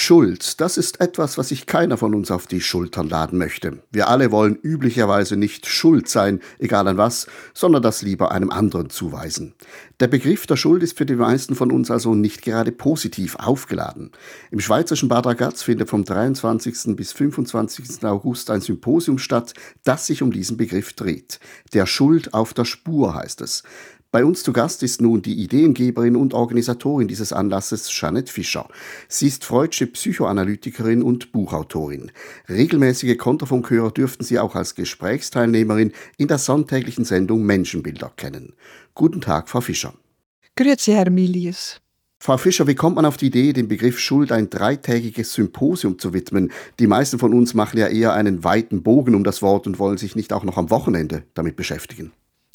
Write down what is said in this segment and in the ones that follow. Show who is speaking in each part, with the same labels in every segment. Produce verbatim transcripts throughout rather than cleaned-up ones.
Speaker 1: Schuld, das ist etwas, was sich keiner von uns auf die Schultern laden möchte. Wir alle wollen üblicherweise nicht schuld sein, egal an was, sondern das lieber einem anderen zuweisen. Der Begriff der Schuld ist für die meisten von uns also nicht gerade positiv aufgeladen. Im schweizerischen Bad Ragaz findet vom dreiundzwanzigsten bis fünfundzwanzigsten August ein Symposium statt, das sich um diesen Begriff dreht. Der Schuld auf der Spur heißt es. Bei uns zu Gast ist nun die Ideengeberin und Organisatorin dieses Anlasses, Jeanette Fischer. Sie ist freudsche Psychoanalytikerin und Buchautorin. Regelmäßige Konterfunkhörer dürften sie auch als Gesprächsteilnehmerin in der sonntäglichen Sendung Menschenbilder kennen. Guten Tag, Frau Fischer.
Speaker 2: Grüezi, Herr Milius.
Speaker 1: Frau Fischer, wie kommt man auf die Idee, dem Begriff Schuld ein dreitägiges Symposium zu widmen? Die meisten von uns machen ja eher einen weiten Bogen um das Wort und wollen sich nicht auch noch am Wochenende damit beschäftigen.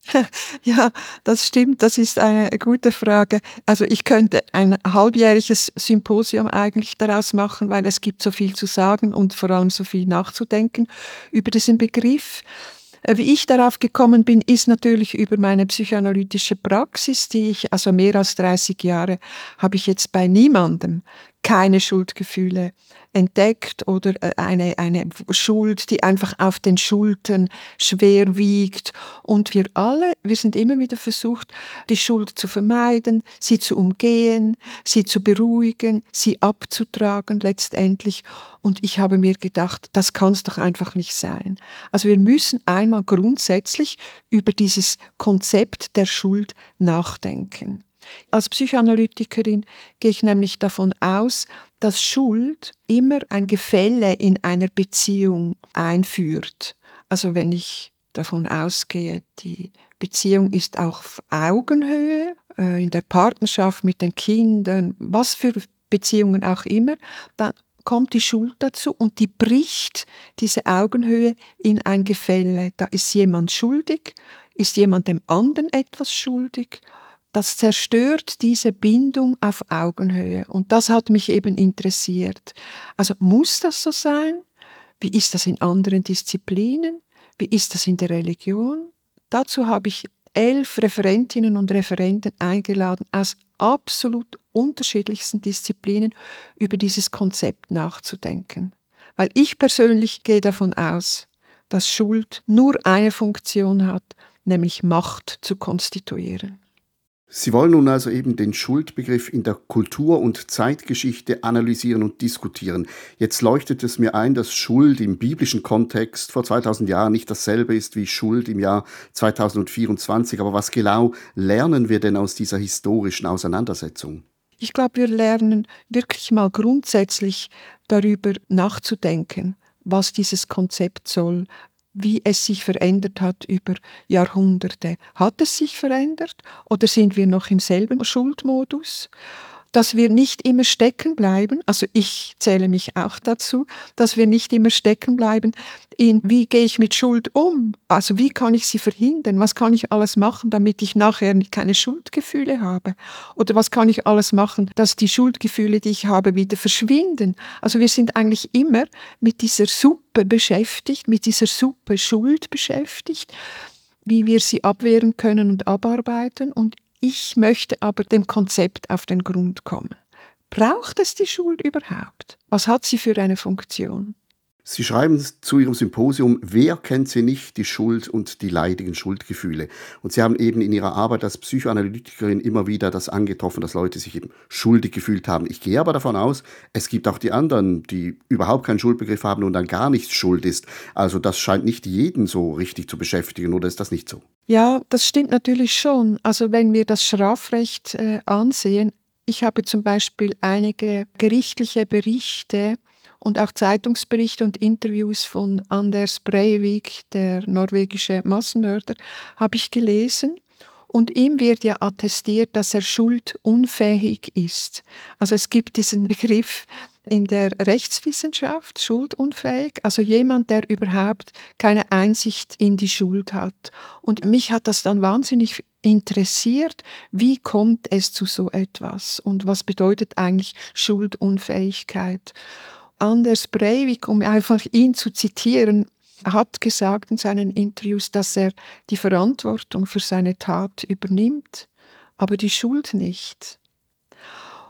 Speaker 2: Ja, das stimmt, das ist eine gute Frage. Also ich könnte ein halbjähriges Symposium eigentlich daraus machen, weil es gibt so viel zu sagen und vor allem so viel nachzudenken über diesen Begriff. Wie ich darauf gekommen bin, ist natürlich über meine psychoanalytische Praxis, die ich, also mehr als dreißig Jahre, habe ich jetzt bei niemandem keine Schuldgefühle entdeckt oder eine, eine Schuld, die einfach auf den Schultern schwer wiegt. Und wir alle, wir sind immer wieder versucht, die Schuld zu vermeiden, sie zu umgehen, sie zu beruhigen, sie abzutragen letztendlich. Und ich habe mir gedacht, das kann es doch einfach nicht sein. Also wir müssen einmal grundsätzlich über dieses Konzept der Schuld nachdenken. Als Psychoanalytikerin gehe ich nämlich davon aus, dass Schuld immer ein Gefälle in einer Beziehung einführt. Also wenn ich davon ausgehe, die Beziehung ist auch auf Augenhöhe, äh, in der Partnerschaft mit den Kindern, was für Beziehungen auch immer, dann kommt die Schuld dazu und die bricht diese Augenhöhe in ein Gefälle. Da ist jemand schuldig, ist jemand dem anderen etwas schuldig. Das zerstört diese Bindung auf Augenhöhe. Und das hat mich eben interessiert. Also muss das so sein? Wie ist das in anderen Disziplinen? Wie ist das in der Religion? Dazu habe ich elf Referentinnen und Referenten eingeladen aus absolut unterschiedlichsten Disziplinen über dieses Konzept nachzudenken. Weil ich persönlich gehe davon aus, dass Schuld nur eine Funktion hat, nämlich Macht zu konstituieren.
Speaker 1: Sie wollen nun also eben den Schuldbegriff in der Kultur- und Zeitgeschichte analysieren und diskutieren. Jetzt leuchtet es mir ein, dass Schuld im biblischen Kontext vor zweitausend Jahren nicht dasselbe ist wie Schuld im Jahr zweitausendvierundzwanzig. Aber was genau lernen wir denn aus dieser historischen Auseinandersetzung?
Speaker 2: Ich glaube, wir lernen wirklich mal grundsätzlich darüber nachzudenken, was dieses Konzept soll, wie es sich verändert hat über Jahrhunderte. Hat es sich verändert oder sind wir noch im selben Schuldmodus? Dass wir nicht immer stecken bleiben, also ich zähle mich auch dazu, dass wir nicht immer stecken bleiben in, wie gehe ich mit Schuld um? Also wie kann ich sie verhindern? Was kann ich alles machen, damit ich nachher keine Schuldgefühle habe? Oder was kann ich alles machen, dass die Schuldgefühle, die ich habe, wieder verschwinden? Also wir sind eigentlich immer mit dieser Suppe beschäftigt, mit dieser Suppe Schuld beschäftigt, wie wir sie abwehren können und abarbeiten. Und ich möchte aber dem Konzept auf den Grund kommen. Braucht es die Schuld überhaupt? Was hat sie für eine Funktion?
Speaker 1: Sie schreiben zu Ihrem Symposium, wer kennt sie nicht, die Schuld und die leidigen Schuldgefühle. Und Sie haben eben in Ihrer Arbeit als Psychoanalytikerin immer wieder das angetroffen, dass Leute sich eben schuldig gefühlt haben. Ich gehe aber davon aus, es gibt auch die anderen, die überhaupt keinen Schuldbegriff haben und dann gar nichts schuld ist. Also das scheint nicht jeden so richtig zu beschäftigen, oder ist das nicht so?
Speaker 2: Ja, das stimmt natürlich schon. Also wenn wir das Strafrecht äh, ansehen, ich habe zum Beispiel einige gerichtliche Berichte und auch Zeitungsberichte und Interviews von Anders Breivik, der norwegische Massenmörder, habe ich gelesen. Und ihm wird ja attestiert, dass er schuldunfähig ist. Also es gibt diesen Begriff in der Rechtswissenschaft, schuldunfähig, also jemand, der überhaupt keine Einsicht in die Schuld hat. Und mich hat das dann wahnsinnig interessiert, wie kommt es zu so etwas und was bedeutet eigentlich Schuldunfähigkeit? Anders Breivik, um einfach ihn zu zitieren, hat gesagt in seinen Interviews, dass er die Verantwortung für seine Tat übernimmt, aber die Schuld nicht.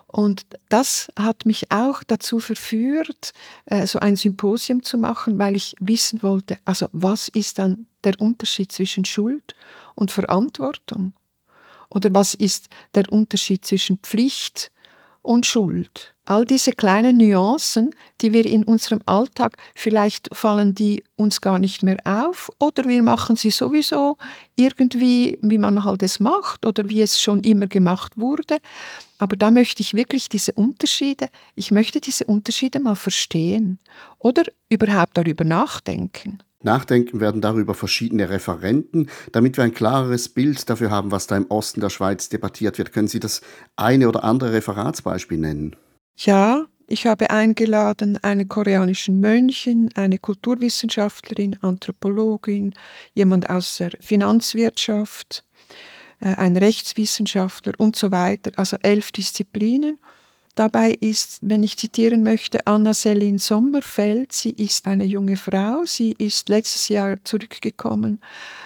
Speaker 2: Und das hat mich auch dazu verführt, äh, so ein Symposium zu machen, weil ich wissen wollte, also was ist dann der Unterschied zwischen Schuld und Verantwortung? Oder was ist der Unterschied zwischen Pflicht und Schuld? All diese kleinen Nuancen, die wir in unserem Alltag, vielleicht fallen die uns gar nicht mehr auf oder wir machen sie sowieso irgendwie, wie man halt es macht oder wie es schon immer gemacht wurde. Aber da möchte ich wirklich diese Unterschiede, ich möchte diese Unterschiede mal verstehen oder überhaupt darüber nachdenken.
Speaker 1: Nachdenken werden darüber verschiedene Referenten. Damit wir ein klareres Bild dafür haben, was da im Osten der Schweiz debattiert wird, können Sie das eine oder andere Referatsbeispiel nennen?
Speaker 2: Ja, ich habe eingeladen einen koreanischen Mönchen, eine Kulturwissenschaftlerin, Anthropologin, jemand aus der Finanzwirtschaft, äh, ein Rechtswissenschaftler und so weiter, also elf Disziplinen. Dabei ist, wenn ich zitieren möchte, Anna-Selin Sommerfeld. Sie ist eine junge Frau. Sie ist letztes Jahr zurückgekommen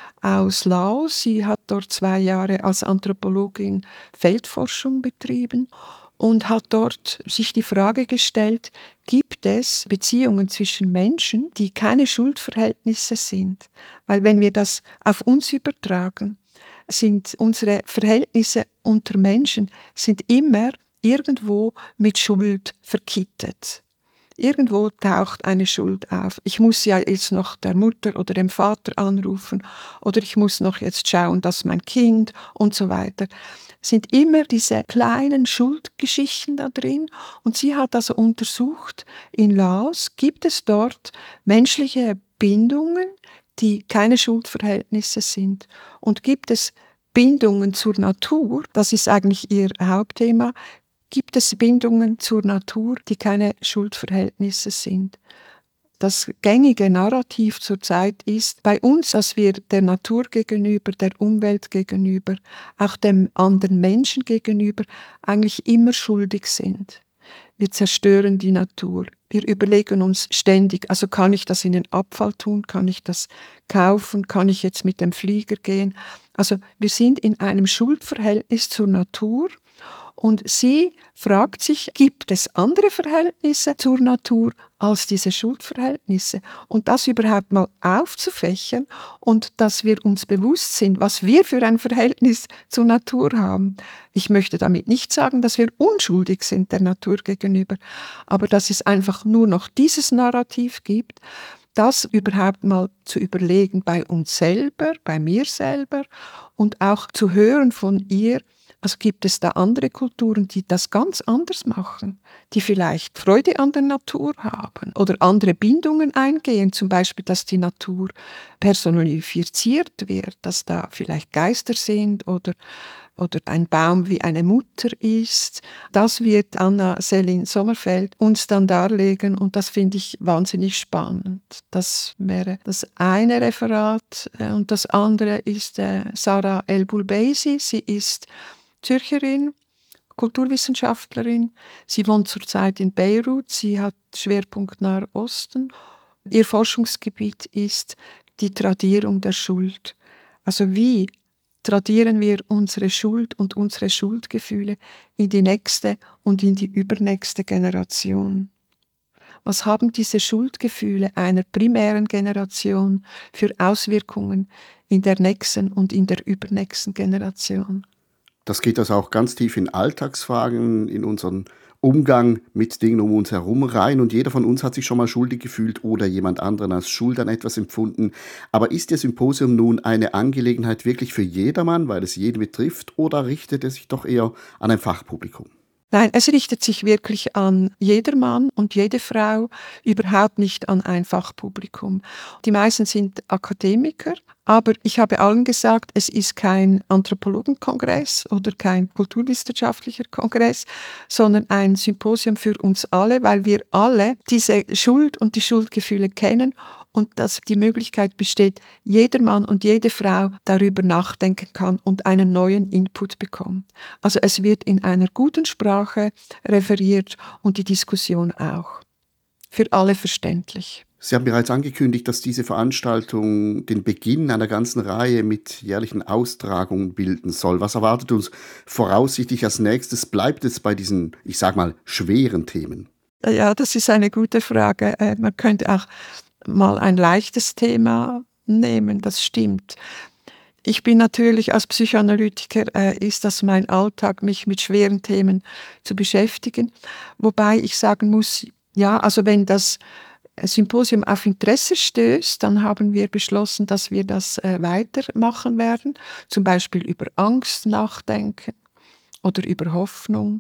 Speaker 2: aus Laos. Sie hat dort zwei Jahre als Anthropologin Feldforschung betrieben und hat dort sich die Frage gestellt, gibt es Beziehungen zwischen Menschen, die keine Schuldverhältnisse sind? Weil wenn wir das auf uns übertragen, sind unsere Verhältnisse unter Menschen sind immer irgendwo mit Schuld verkittet. Irgendwo taucht eine Schuld auf. Ich muss ja jetzt noch der Mutter oder dem Vater anrufen oder ich muss noch jetzt schauen, dass mein Kind und so weiter. Es sind immer diese kleinen Schuldgeschichten da drin und sie hat also untersucht, in Laos gibt es dort menschliche Bindungen, die keine Schuldverhältnisse sind und gibt es Bindungen zur Natur, das ist eigentlich ihr Hauptthema, gibt es Bindungen zur Natur, die keine Schuldverhältnisse sind. Das gängige Narrativ zurzeit ist bei uns, dass wir der Natur gegenüber, der Umwelt gegenüber, auch dem anderen Menschen gegenüber eigentlich immer schuldig sind. Wir zerstören die Natur. Wir überlegen uns ständig, also kann ich das in den Abfall tun, kann ich das kaufen, kann ich jetzt mit dem Flieger gehen. Also wir sind in einem Schuldverhältnis zur Natur. Und sie fragt sich, gibt es andere Verhältnisse zur Natur als diese Schuldverhältnisse? Und das überhaupt mal aufzufächern und dass wir uns bewusst sind, was wir für ein Verhältnis zur Natur haben. Ich möchte damit nicht sagen, dass wir unschuldig sind der Natur gegenüber, aber dass es einfach nur noch dieses Narrativ gibt, das überhaupt mal zu überlegen bei uns selber, bei mir selber und auch zu hören von ihr. Also gibt es da andere Kulturen, die das ganz anders machen, die vielleicht Freude an der Natur haben oder andere Bindungen eingehen, zum Beispiel, dass die Natur personifiziert wird, dass da vielleicht Geister sind oder, oder ein Baum wie eine Mutter ist. Das wird Anna-Selin Sommerfeld uns dann darlegen und das finde ich wahnsinnig spannend. Das wäre das eine Referat und das andere ist äh, Sarah El-Bulbeisi. Sie ist Zürcherin, Kulturwissenschaftlerin. Sie wohnt zurzeit in Beirut. Sie hat Schwerpunkt Nahe Osten. Ihr Forschungsgebiet ist die Tradierung der Schuld. Also wie tradieren wir unsere Schuld und unsere Schuldgefühle in die nächste und in die übernächste Generation? Was haben diese Schuldgefühle einer primären Generation für Auswirkungen in der nächsten und in der übernächsten Generation?
Speaker 1: Das geht also auch ganz tief in Alltagsfragen, in unseren Umgang mit Dingen um uns herum rein. Und jeder von uns hat sich schon mal schuldig gefühlt oder jemand anderen als schuld an etwas empfunden. Aber ist Ihr Symposium nun eine Angelegenheit wirklich für jedermann, weil es jeden betrifft, oder richtet es sich doch eher an ein Fachpublikum?
Speaker 2: Nein, es richtet sich wirklich an jedermann und jede Frau, überhaupt nicht an ein Fachpublikum. Die meisten sind Akademiker, aber ich habe allen gesagt, es ist kein Anthropologenkongress oder kein kulturwissenschaftlicher Kongress, sondern ein Symposium für uns alle, weil wir alle diese Schuld und die Schuldgefühle kennen und dass die Möglichkeit besteht, jeder Mann und jede Frau darüber nachdenken kann und einen neuen Input bekommt. Also es wird in einer guten Sprache referiert und die Diskussion auch. Für alle verständlich.
Speaker 1: Sie haben bereits angekündigt, dass diese Veranstaltung den Beginn einer ganzen Reihe mit jährlichen Austragungen bilden soll. Was erwartet uns voraussichtlich als Nächstes? Bleibt es bei diesen, ich sage mal, schweren Themen?
Speaker 2: Ja, das ist eine gute Frage. Äh, Man könnte auch mal ein leichtes Thema nehmen, das stimmt. Ich bin natürlich als Psychoanalytiker, äh, ist das mein Alltag, mich mit schweren Themen zu beschäftigen. Wobei ich sagen muss, ja, also wenn das Symposium auf Interesse stößt, dann haben wir beschlossen, dass wir das äh, weitermachen werden. Zum Beispiel über Angst nachdenken oder über Hoffnung.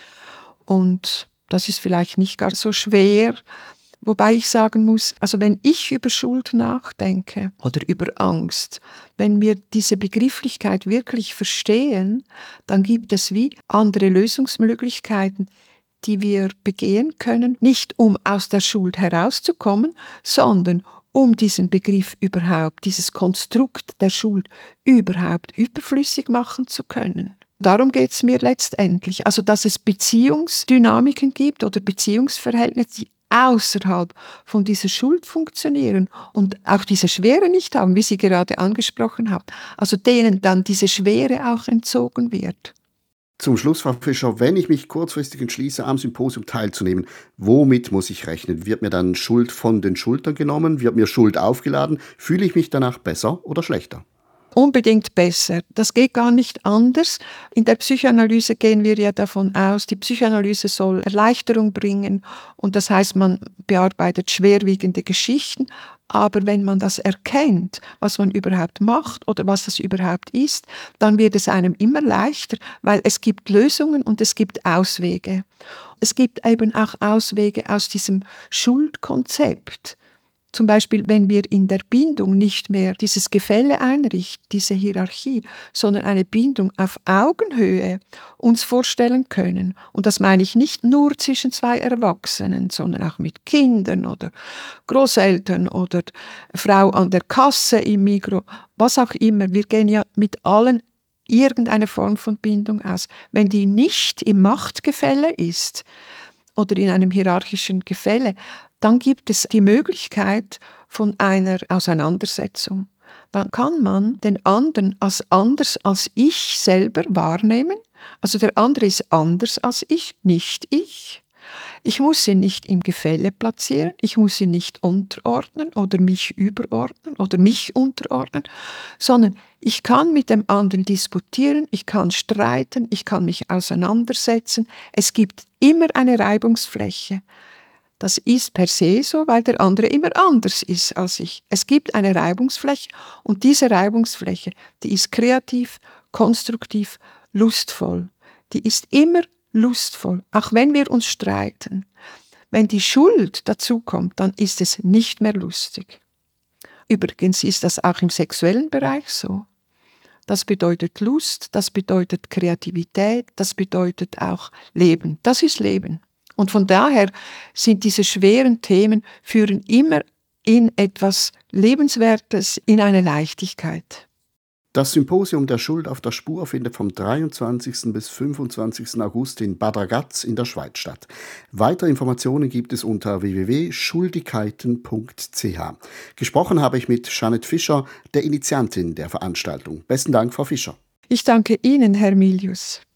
Speaker 2: Und das ist vielleicht nicht gar so schwer. Wobei ich sagen muss, also wenn ich über Schuld nachdenke oder über Angst, wenn wir diese Begrifflichkeit wirklich verstehen, dann gibt es wie andere Lösungsmöglichkeiten, die wir begehen können, nicht um aus der Schuld herauszukommen, sondern um diesen Begriff überhaupt, dieses Konstrukt der Schuld überhaupt überflüssig machen zu können. Darum geht es mir letztendlich. Also, dass es Beziehungsdynamiken gibt oder Beziehungsverhältnisse, die außerhalb von dieser Schuld funktionieren und auch diese Schwere nicht haben, wie Sie gerade angesprochen haben. Also denen dann diese Schwere auch entzogen wird.
Speaker 1: Zum Schluss, Frau Fischer, wenn ich mich kurzfristig entschließe, am Symposium teilzunehmen, womit muss ich rechnen? Wird mir dann Schuld von den Schultern genommen? Wird mir Schuld aufgeladen? Fühle ich mich danach besser oder schlechter?
Speaker 2: Unbedingt besser. Das geht gar nicht anders. In der Psychoanalyse gehen wir ja davon aus, die Psychoanalyse soll Erleichterung bringen und das heißt, man bearbeitet schwerwiegende Geschichten. Aber wenn man das erkennt, was man überhaupt macht oder was das überhaupt ist, dann wird es einem immer leichter, weil es gibt Lösungen und es gibt Auswege. Es gibt eben auch Auswege aus diesem Schuldkonzept. Zum Beispiel, wenn wir in der Bindung nicht mehr dieses Gefälle einrichten, diese Hierarchie, sondern eine Bindung auf Augenhöhe uns vorstellen können. Und das meine ich nicht nur zwischen zwei Erwachsenen, sondern auch mit Kindern oder Großeltern oder Frau an der Kasse im Migros, was auch immer. Wir gehen ja mit allen irgendeine Form von Bindung aus. Wenn die nicht im Machtgefälle ist oder in einem hierarchischen Gefälle, dann gibt es die Möglichkeit von einer Auseinandersetzung. Dann kann man den anderen als anders als ich selber wahrnehmen. Also der andere ist anders als ich, nicht ich. Ich muss ihn nicht im Gefälle platzieren, ich muss ihn nicht unterordnen oder mich überordnen oder mich unterordnen, sondern ich kann mit dem anderen disputieren, ich kann streiten, ich kann mich auseinandersetzen. Es gibt immer eine Reibungsfläche. Das ist per se so, weil der andere immer anders ist als ich. Es gibt eine Reibungsfläche und diese Reibungsfläche, die ist kreativ, konstruktiv, lustvoll. Die ist immer lustvoll, auch wenn wir uns streiten. Wenn die Schuld dazukommt, dann ist es nicht mehr lustig. Übrigens ist das auch im sexuellen Bereich so. Das bedeutet Lust, das bedeutet Kreativität, das bedeutet auch Leben. Das ist Leben. Und von daher sind diese schweren Themen, führen immer in etwas Lebenswertes, in eine Leichtigkeit.
Speaker 1: Das Symposium der Schuld auf der Spur findet vom dreiundzwanzigsten bis fünfundzwanzigsten August in Bad Ragaz in der Schweiz statt. Weitere Informationen gibt es unter w w w punkt schuldigkeiten punkt c h. Gesprochen habe ich mit Jeanette Fischer, der Initiantin der Veranstaltung. Besten Dank, Frau Fischer.
Speaker 2: Ich danke Ihnen, Herr Milius.